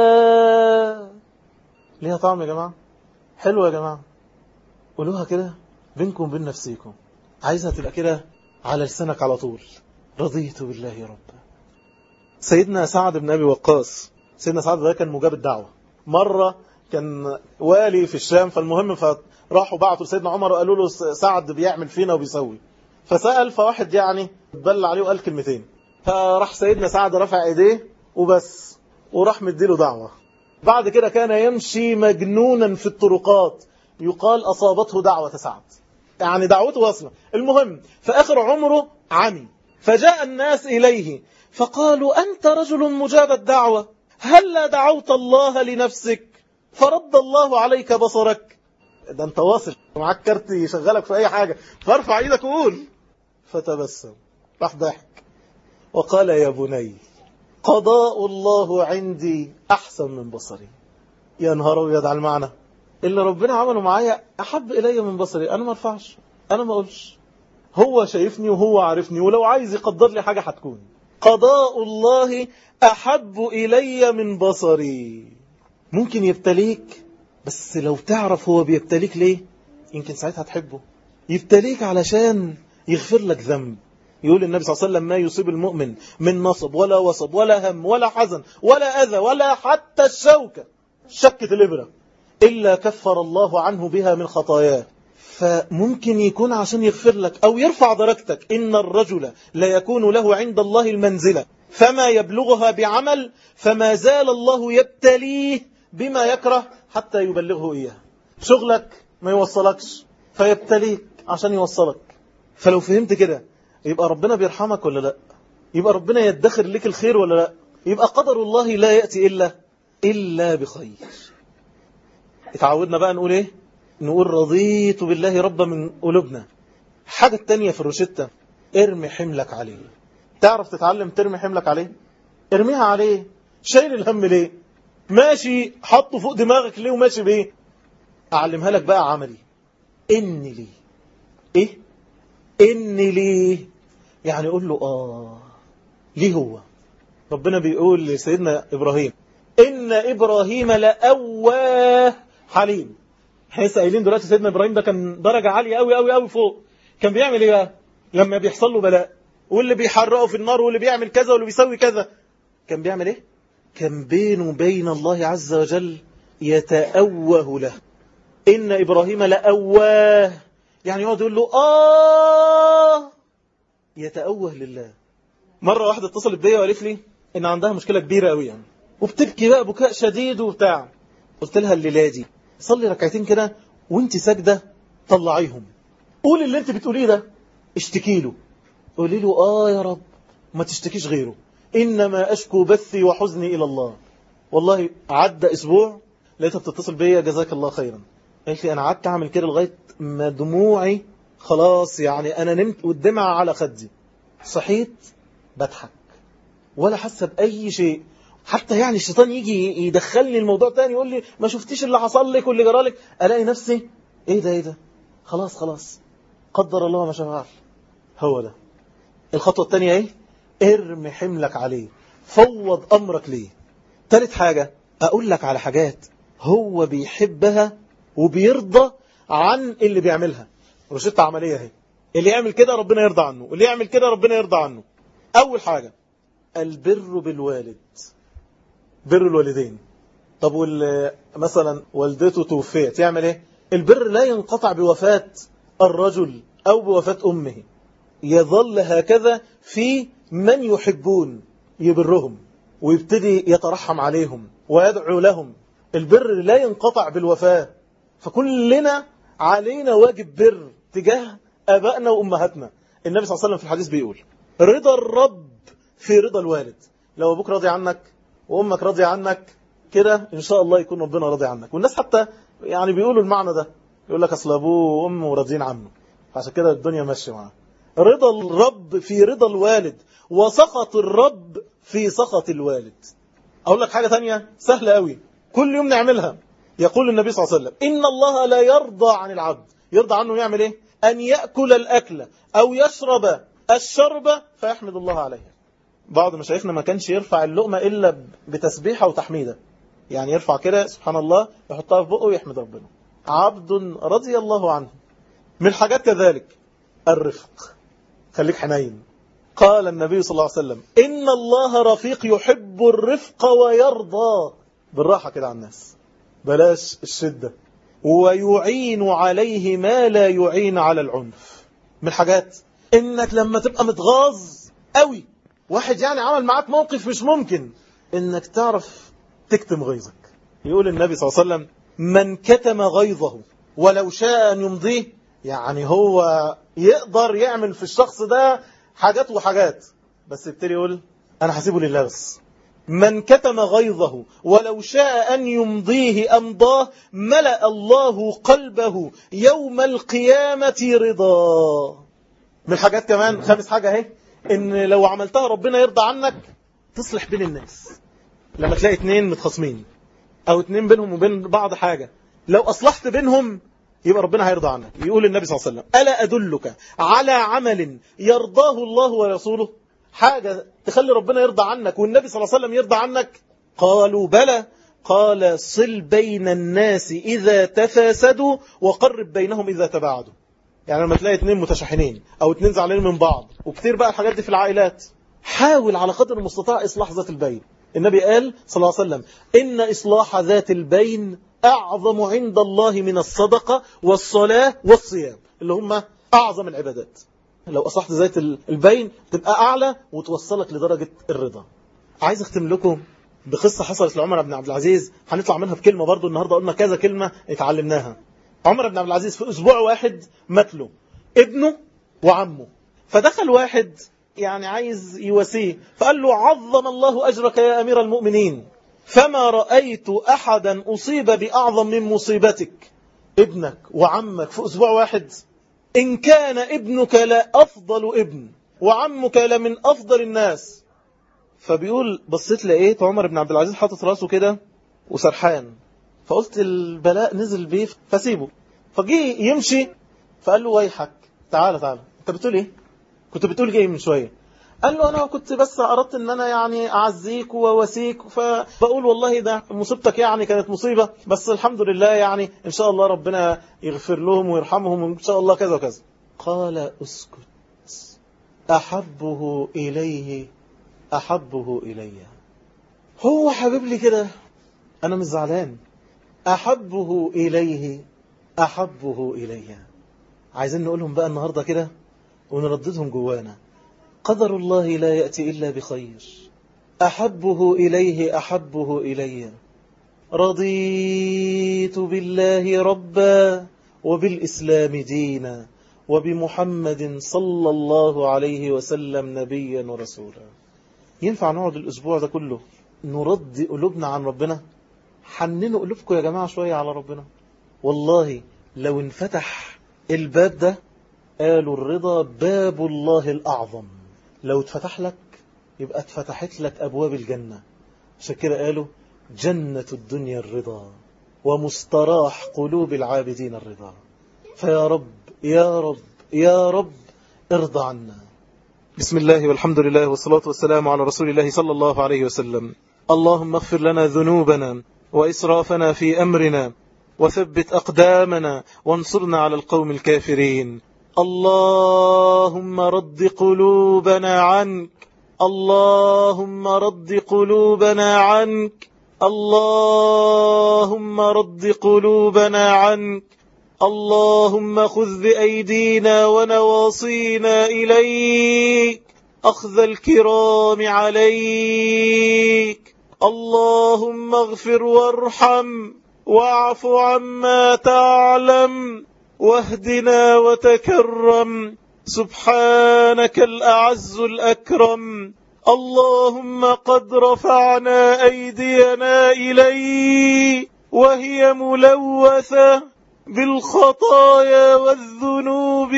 ليها طعم يا جماعة، حلوة يا جماعة. قولوها كده بينكم وبين نفسيكم. عايزها تبقى كده على لسانك على طول. رضيت بالله ربا. سيدنا سعد بن أبي وقاص، سيدنا سعد ده كان مجاب الدعوة. مرة كان والي في الشام، فالمهم فراحوا بعثوا لسيدنا عمر وقالوا له سعد بيعمل فينا وبيسوي. فسأل فواحد يعني بل عليه وقال كلمتين، فراح سيدنا سعد رفع ايديه وبس وراح مديله دعوة. بعد كده كان يمشي مجنونا في الطرقات، يقال أصابته دعوة سعد، يعني دعوته واصلة. المهم في آخر عمره عمي، فجاء الناس إليه فقالوا أنت رجل مجاب الدعوة، هل دعوت الله لنفسك فرد الله عليك بصرك؟ ده انت واصل معاك كارت يشغلك في أي حاجة، فارفع ايدك وقول. فتبسم راح ضحك وقال يا بني قضاء الله عندي أحسن من بصري. يا نهار أبيض على المعنى. اللي ربنا عمله معايا أحب إلي من بصري. أنا ما ارفعش، أنا ما أقولش، هو شايفني وهو عارفني، ولو عايز يقدر لي حاجة هتكون. قضاء الله أحب إلي من بصري. ممكن يبتليك، بس لو تعرف هو بيبتليك ليه يمكن ساعتها تحبه. يبتليك علشان يغفر لك ذنب. يقول النبي صلى الله عليه وسلم ما يصيب المؤمن من نصب ولا وصب ولا هم ولا حزن ولا أذى ولا حتى الشوكة، شكة الإبرة، إلا كفر الله عنه بها من خطاياه. فممكن يكون عشان يغفر لك أو يرفع درجتك. إن الرجل لا يكون له عند الله المنزلة فما يبلغها بعمل فما زال الله يبتليه بما يكره حتى يبلغه إياه. شغلك ما يوصلكش فيبتليك عشان يوصلك. فلو فهمت كده يبقى ربنا بيرحمك ولا لا؟ يبقى ربنا يدخر لك الخير ولا لا؟ يبقى قدر الله لا يأتي إلا بخير. اتعودنا بقى نقول ايه؟ نقول رضيت بالله ربا من قلوبنا. حاجة تانية في الروشتة، ارمي حملك عليه. تعرف تتعلم ترمي حملك عليه؟ ارميها عليه. شايل الهم ليه؟ ماشي حطه فوق دماغك ليه وماشي بيه؟ أعلمها لك بقى عملي. إني ليه؟ إيه؟ إني ليه؟ يعني قول له ليه هو؟ ربنا بيقول لسيدنا إبراهيم إن إبراهيم لأواه حليم. احنا لسه قايلين دلوقتي سيدنا إبراهيم ده كان درجة عالية قوي قوي قوي فوق. كان بيعمل إيه بقى؟ لما بيحصل له بلاء واللي بيحرقه في النار واللي بيعمل كذا واللي بيسوي كذا، كان بيعمل إيه؟ كان بينه وبين الله عز وجل يتأوه له. إن إبراهيم لأواه، يعني يقعد يقول له يتأوه لله. مرة واحدة اتصلت بيا وقالت لي إن عندها مشكلة كبيرة قوي يعني، وبتبكي بقى بكاء شديد وبتاع. قلت لها الليلة دي صلي ركعتين كده وانت ساجدة طلعيهم، قولي اللي انت بتقوليه ده، اشتكي له، قولي له يا رب ما تشتكيش غيره، إنما أشكو بثي وحزني إلى الله. والله عدى أسبوع لقيتها بتتصل بيا جزاك الله خيرا، قالت لي أنا قعدت أعمل كده لغاية ما دموعي خلاص، يعني أنا نمت والدمع على خدي، صحيت بضحك ولا حاسة بأي شيء. حتى يعني الشيطان يجي يدخلني الموضوع تاني يقول لي ما شفتيش اللي حصل لك واللي جرالك، ألاقي نفسي إيه ده خلاص قدر الله ما شاء فعل. هو ده الخطوة التانية ايه؟ ارمي حملك عليه، فوض أمرك ليه. تالت حاجة أقول لك على حاجات هو بيحبها وبيرضى عن اللي بيعملها. روشتة عملية اهي، اللي يعمل كده ربنا يرضى عنه واللي يعمل كده ربنا يرضى عنه. أول حاجة البر بالوالد، بر الوالدين. طب مثلا والدته توفيت يعمل ايه؟ البر لا ينقطع بوفاة الرجل أو بوفاة أمه، يظل هكذا في من يحبون، يبرهم ويبتدي يترحم عليهم ويدعو لهم. البر لا ينقطع بالوفاة، فكلنا علينا واجب بر تجاه أبائنا وأمهاتنا. النبي صلى الله عليه وسلم في الحديث بيقول رضا الرب في رضا الوالد. لو أبوك راضي عنك وأمك راضي عنك كده إن شاء الله يكون ربنا راضي عنك. والناس حتى يعني بيقولوا المعنى ده، يقول لك أصل أبوه وأمه راضيين عنه عشان كده الدنيا ماشية معاه. رضا الرب في رضا الوالد وسخط الرب في سخط الوالد. أقول لك حاجة تانية سهلة قوي كل يوم نعملها. يقول النبي صلى الله عليه وسلم إن الله لا يرضى عن العبد، يرضى عنه يعمل إيه؟ أن يأكل الأكل أو يشرب الشرب فيحمد الله عليها. بعض مشايخنا ما كانش يرفع اللقمة إلا بتسبيحة وتحميدة، يعني يرفع كده سبحان الله يحطها في بقه ويحمد ربنا. عبد رضي الله عنه. من الحاجات كذلك الرفق، خليك حنين. قال النبي صلى الله عليه وسلم إن الله رفيق يحب الرفق ويرضى. بالراحة كده على الناس، بلاش الشدة. ويعين عليه ما لا يعين على العنف. من الحاجات إنك لما تبقى متغاظ قوي، واحد يعني عمل معاك موقف مش ممكن، إنك تعرف تكتم غيظك. يقول النبي صلى الله عليه وسلم من كتم غيظه ولو شاء أن يمضيه، يعني هو يقدر يعمل في الشخص ده حاجات وحاجات، بس يبتدي يقول أنا هسيبه لله بس. من كتم غيظه ولو شاء أن يمضيه أمضاه ملأ الله قلبه يوم القيامة رضا. من الحاجات كمان خامس حاجة اهي، إن لو عملتها ربنا يرضى عنك. تصلح بين الناس. لما تلاقي اتنين متخاصمين أو اتنين بينهم وبين بعض حاجة، لو أصلحت بينهم يبقى ربنا هيرضى عنك. يقول النبي صلى الله عليه وسلم ألا أدلك على عمل يرضاه الله ورسوله؟ حاجة تخلي ربنا يرضى عنك والنبي صلى الله عليه وسلم يرضى عنك. قالوا بلى. قال صل بين الناس إذا تفاسدوا وقرب بينهم إذا تباعدوا. يعني لما تلاقي اتنين متشاحنين أو اتنين زعلانين من بعض، وكتير بقى الحاجات دي في العائلات، حاول على قدر المستطاع إصلاح ذات البين. النبي قال صلى الله عليه وسلم إن إصلاح ذات البين أعظم عند الله من الصدقة والصلاة والصيام، اللي هم أعظم العبادات. لو أصلحت ذات البين تبقى أعلى وتوصلك لدرجة الرضا. عايز أختم لكم بقصة حصلت لعمر بن عبد العزيز، هنطلع منها بكلمة برضو. النهاردة قلنا كذا كلمة اتعلمناها. عمر بن عبد العزيز في أسبوع واحد مات له ابنه وعمه، فدخل واحد يعني عايز يواسيه، فقال له عظم الله أجرك يا أمير المؤمنين، فما رأيت أحدا أصيب بأعظم من مصيبتك، ابنك وعمك في أسبوع واحد. إن كان ابنك لا أفضل ابن وعمك لمن أفضل الناس. فبيقول بصيت لقيت عمر بن عبد العزيز حاطط راسه كده وسرحان، فقلت البلاء نزل بيه فسيبه. فجي يمشي فقال له ويحك، تعال انت بتقول ايه؟ كنت بتقول ايه من شويه؟ قال له انا كنت بس اردت ان انا يعني اعزيك وواسيك، فبقول والله ده مصيبتك يعني كانت مصيبه، بس الحمد لله يعني ان شاء الله ربنا يغفر لهم ويرحمهم وان شاء الله كذا وكذا. قال اسكت، احبه الي، هو حبيب لي كده، انا مش زعلان، احبه الي. عايزين نقولهم بقى النهارده كده ونرددهم جوانا. قدر الله لا يأتي إلا بخير، أحبه إلي، رضيت بالله ربا وبالإسلام دينا وبمحمد صلى الله عليه وسلم نبيا ورسولا. ينفع نقعد الأسبوع ده كله نرد قلوبنا عن ربنا؟ حننوا قلوبكم يا جماعة شوية على ربنا. والله لو انفتح الباب ده، قالوا الرضا باب الله الأعظم، لو اتفتح لك يبقى اتفتحت لك أبواب الجنة. عشان كده قالوا جنة الدنيا الرضا ومستراح قلوب العابدين الرضا. فيا رب يا رب يا رب ارضى عنا. بسم الله والحمد لله والصلاة والسلام على رسول الله صلى الله عليه وسلم. اللهم اغفر لنا ذنوبنا وإسرافنا في أمرنا وثبت أقدامنا وانصرنا على القوم الكافرين. اللهم رد قلوبنا عنك، اللهم رد قلوبنا عنك، اللهم رد قلوبنا عنك. اللهم خذ بأيدينا ونواصينا إليك أخذ الكرام عليك. اللهم اغفر وارحم واعف عما تعلم واهدنا وتكرم، سبحانك الأعز الأكرم. اللهم قد رفعنا أيدينا إليك وهي ملوثة بالخطايا والذنوب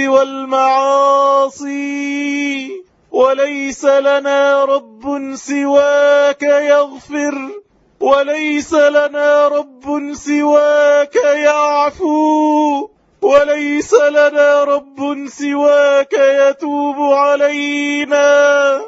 والمعاصي، وليس لنا رب سواك يغفر، وليس لنا رب سواك يعفو، وليس لنا رب سواك يتوب علينا.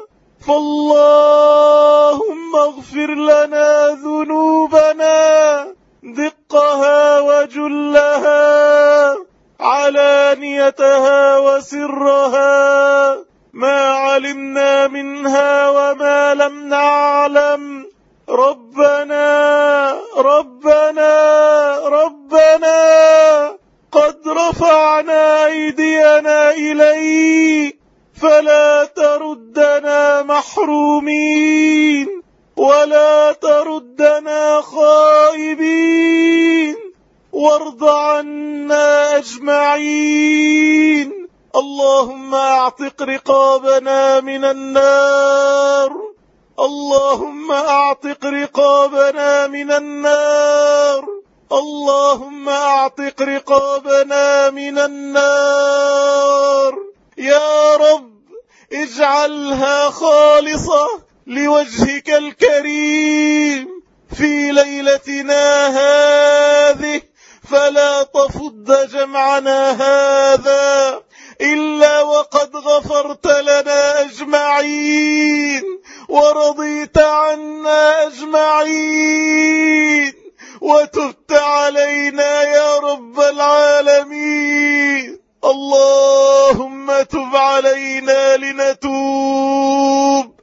فاللهم اغفر لنا ذنوبنا دقها وجلها، علانيتها وسرها، ما علمنا منها وما لم نعلم. ربنا ربنا ربنا قد رفعنا أيدينا إليك فلا تردنا محرومين ولا تردنا خائبين، وارض عنا أجمعين. اللهم اعتق رقابنا من النار، اللهم اعتق رقابنا من النار، اللهم اعتق رقابنا من النار. يا رب اجعلها خالصة لوجهك الكريم في ليلتنا هذه، فلا تفض جمعنا هذا إلا وقد غفرت لنا أجمعين ورضيت عنا أجمعين وتبت علينا يا رب العالمين. اللهم تب علينا لنتوب،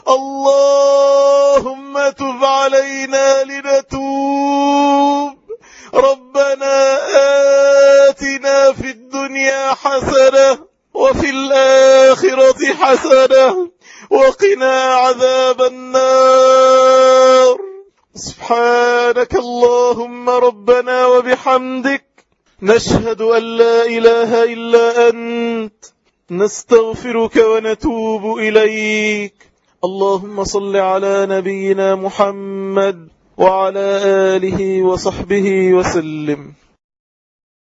اللهم تب علينا لنتوب. ربنا آتنا في الدنيا حسنة وفي الآخرة حسنة وقنا عذاب النار. سبحانك اللهم ربنا وبحمدك، نشهد أن لا إله إلا أنت، نستغفرك ونتوب إليك. اللهم صل على نبينا محمد وعلى آله وصحبه وسلم.